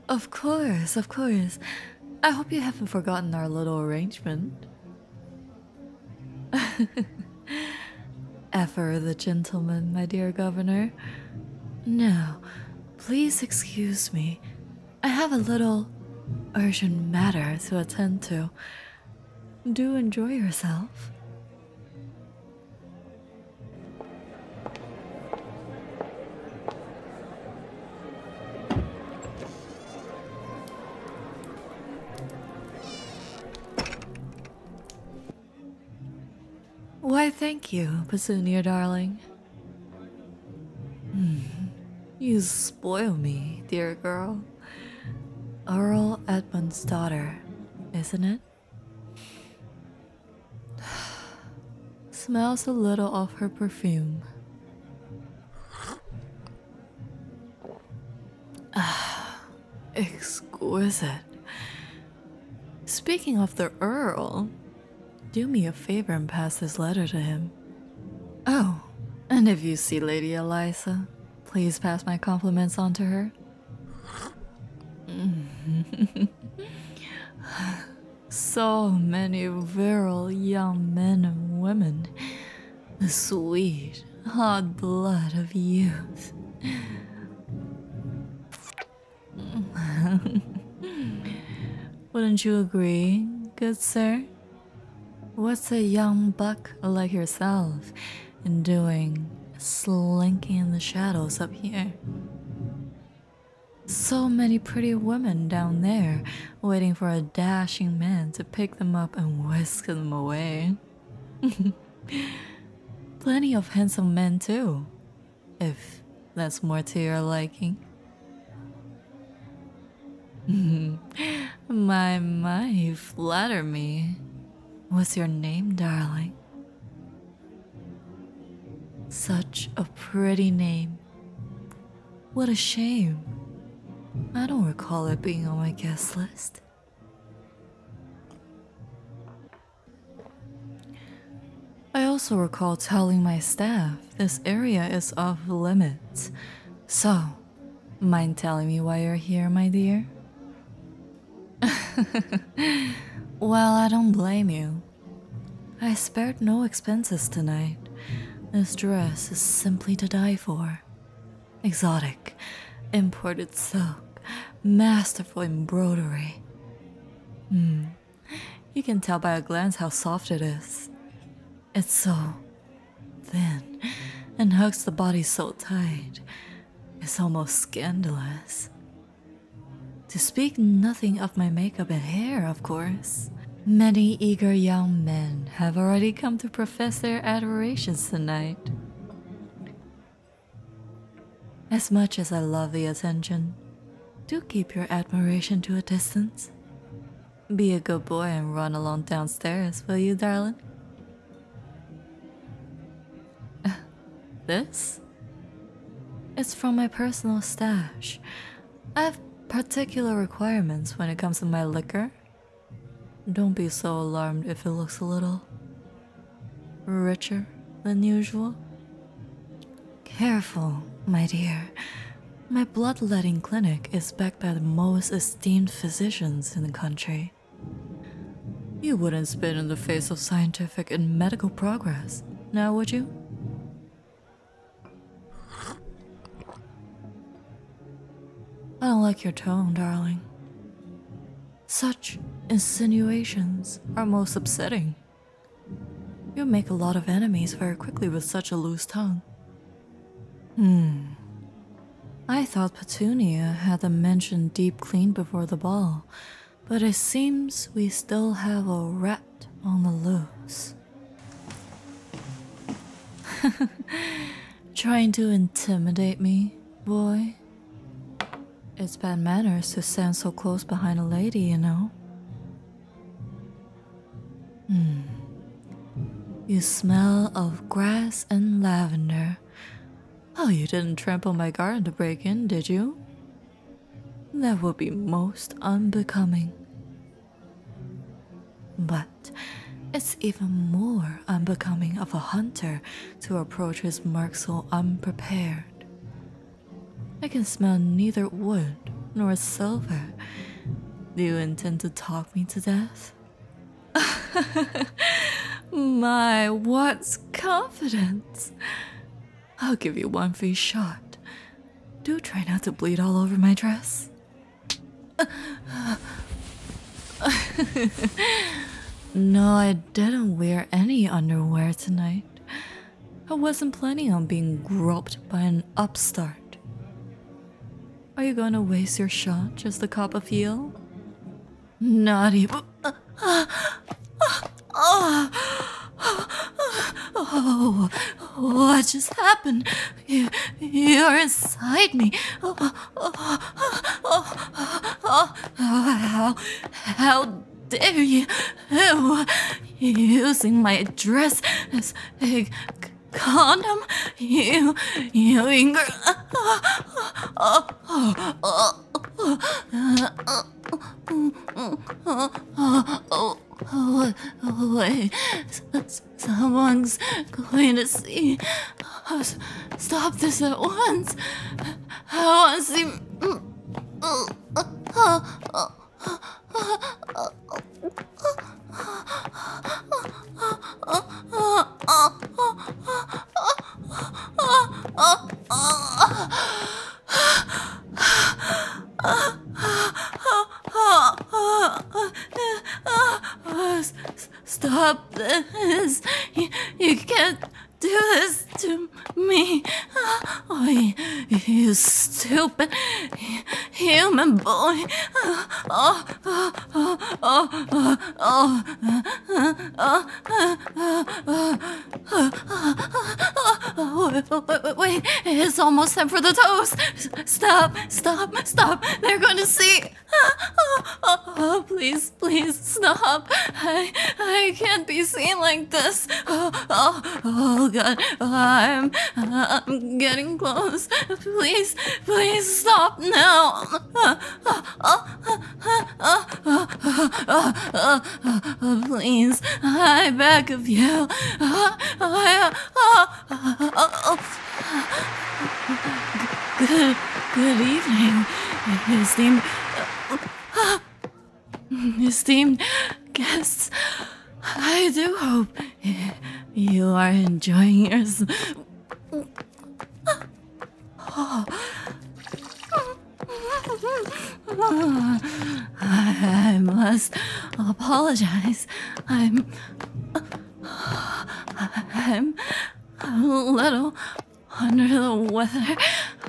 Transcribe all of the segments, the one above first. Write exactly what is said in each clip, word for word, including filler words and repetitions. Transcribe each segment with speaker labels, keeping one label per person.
Speaker 1: Of course, of course. I hope you haven't forgotten our little arrangement. Ever the gentleman, my dear governor. Now, please excuse me. I have a little urgent matter to attend to. Do enjoy yourself. Why, thank you, Petunia, darling. Hmm. You spoil me, dear girl. Earl Edmund's daughter, isn't it? Smells a little of her perfume. Ah, exquisite. Speaking of the Earl, do me a favor and pass this letter to him. Oh, and if you see Lady Eliza, please pass my compliments on to her. So many virile young men and women. The sweet, hot blood of youth. Wouldn't you agree, good sir? What's a young buck like yourself doing slinking in the shadows up here? So many pretty women down there waiting for a dashing man to pick them up and whisk them away. Plenty of handsome men too, if that's more to your liking. My, my, you flatter me. What's your name, darling? Such a pretty name. What a shame. I don't recall it being on my guest list. I also recall telling my staff this area is off limits. So, mind telling me why you're here, my dear? Well, I don't blame you. I spared no expenses tonight. This dress is simply to die for. Exotic, imported silk, masterful embroidery. Hmm, you can tell by a glance how soft it is. It's so thin and hugs the body so tight. It's almost scandalous. To speak nothing of my makeup and hair, of course. Many eager young men have already come to profess their adorations tonight. As much as I love the attention, do keep your admiration to a distance. Be a good boy and run along downstairs, will you, darling? This? It's from my personal stash. I have particular requirements when it comes to my liquor. Don't be so alarmed if it looks a little richer than usual. Careful, my dear. My bloodletting clinic is backed by the most esteemed physicians in the country. You wouldn't spit in the face of scientific and medical progress, now would you? I don't like your tone, darling. Such insinuations are most upsetting. You make a lot of enemies very quickly with such a loose tongue. Hmm. I thought Petunia had them mentioned deep clean before the ball, but it seems we still have a rat on the loose. Trying to intimidate me, boy? It's bad manners to stand so close behind a lady, you know. Hmm. You smell of grass and lavender. Oh, you didn't trample my garden to break in, did you? That would be most unbecoming. But it's even more unbecoming of a hunter to approach his mark so unprepared. I can smell neither wood nor silver. Do you intend to talk me to death? My, what confidence! I'll give you one free shot. Do try not to bleed all over my dress. No, I didn't wear any underwear tonight. I wasn't planning on being groped by an upstart. Are you gonna waste your shot just to cop a feel? Naughty. Oh, what just happened? You, you're inside me. Oh, oh, oh, oh, how, how dare you? Ew, using my dress as a condom? You, you anger. Oh, oh, oh, oh, oh, oh, wait, someone's going to see us. Stop this at once. I want to see. Stop this. You, you can't do this to me. Oh, you, you stupid human boy. Oh, oh, oh, oh, oh, oh, oh, oh, wait, it's almost time for the toast. Stop, stop, stop. They're going to see. Oh, oh, oh, please, please stop. I, I can't be seen like this. Oh, oh, oh God, I'm, I'm getting close. Please, please stop now. Please, I beg of you. Good, good evening, esteemed, esteemed guests. I do hope you are enjoying yourself. I must apologize. I'm. I'm a little under the weather.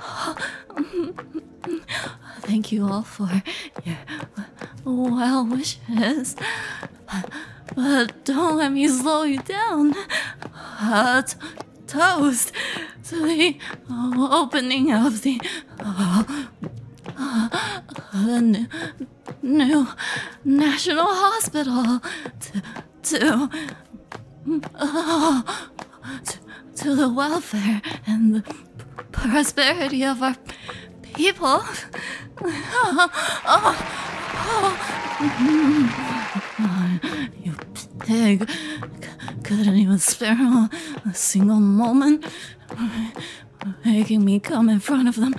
Speaker 1: Thank you all for your well wishes. But don't let me slow you down. Uh, t- toast to the uh, opening of the, uh, uh, the new, new National Hospital. To, to, uh, to, to the welfare and the prosperity of our people. You pig. Couldn't even spare a single moment, making me come in front of them.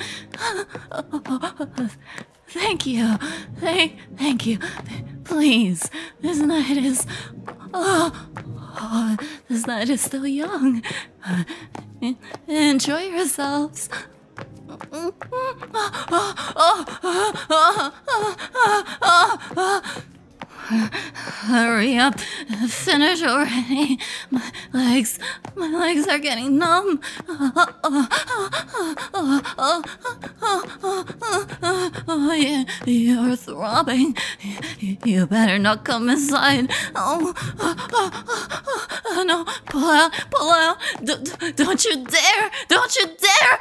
Speaker 1: Thank you. Thank, thank you. Please, this night is... Oh, oh, this night is still young. Enjoy yourselves. Hurry up, finish already. My legs, my legs are getting numb. Oh, yeah, you're throbbing. You better not come inside. Oh, no, pull out, pull out. D- d- don't you dare, don't you dare.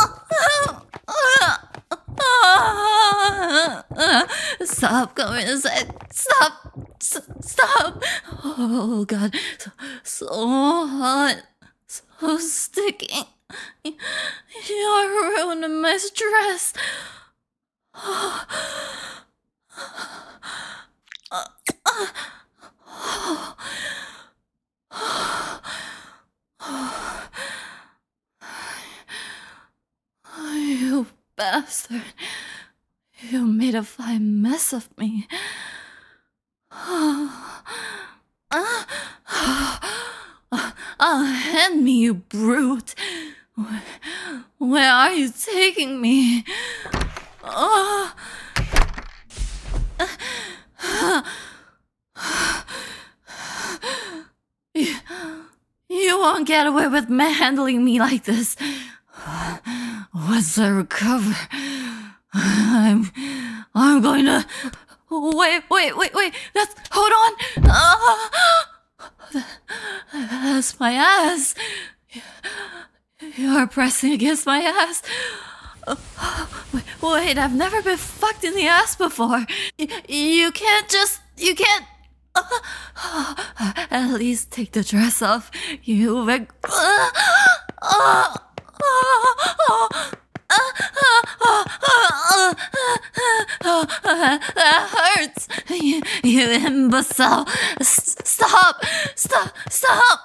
Speaker 1: Stop coming inside. Stop. S- stop. Oh, God. So, so hot. So sticky. You're ruining my stress. You bastard. You made a fine mess of me. Oh, hand me, you brute. Where are you taking me? Oh. You, you won't get away with manhandling me like this. Once I recover, I'm, I'm going to. Wait, wait, wait, wait. That's. Hold on. Uh, that's my ass. You're pressing against my ass. Wait, wait, I've never been fucked in the ass before. Y- you can't just. You can't. At least take the dress off. You. Reg- That hurts. You, you imbecile. S- stop. Stop. Stop.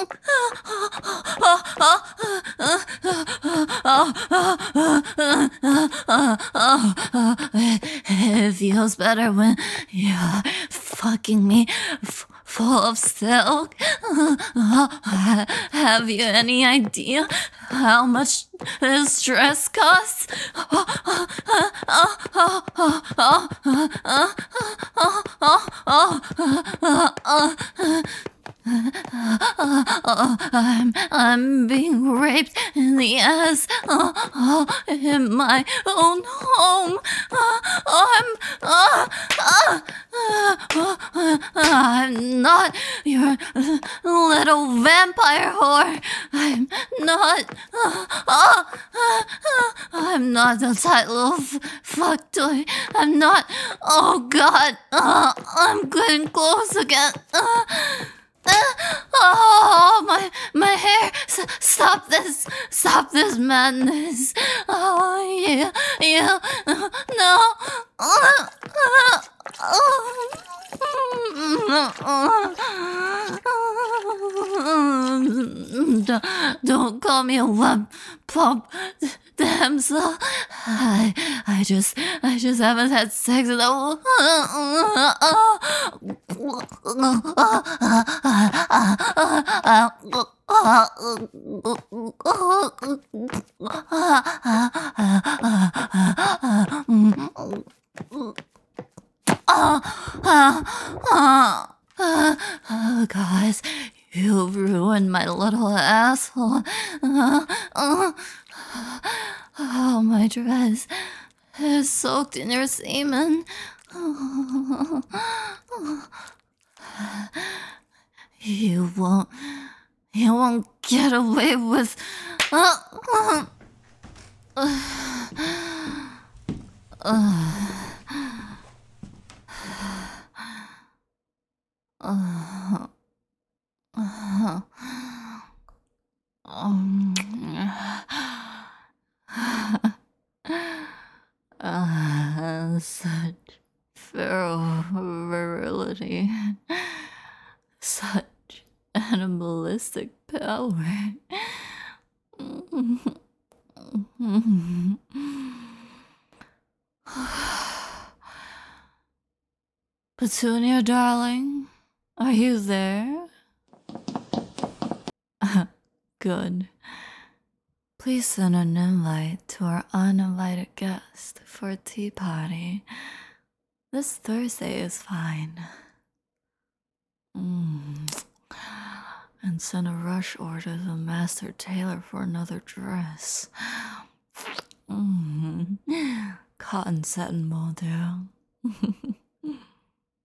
Speaker 1: It feels better when you're fucking me f- full of silk. Have you any idea how much this dress costs? I'm, I'm being raped in the ass uh, uh, in my own home. Uh, I'm, uh, uh, uh, uh, I'm not your little vampire whore. I'm not. Uh, uh, uh, uh, I'm not the tight little f- fuck toy. I'm not. Oh God. Uh, I'm getting close again. Uh, Uh, oh, my my hair! S- stop this! Stop this madness! Oh, yeah, yeah, uh, no! Uh, uh, don't, don't call me a lump plump damsel. I I just I just haven't had sex in a Oh, guys, you ruined my little asshole. Oh, my dress is soaked in your semen. You won't, you won't get away with. Uh, um, uh, such virility, such animalistic power. Petunia, darling, are you there? Good. Please send an invite to our uninvited guest for a tea party. This Thursday is fine. Mm. And send a rush order to the master tailor for another dress. Mm. Cotton satin will do.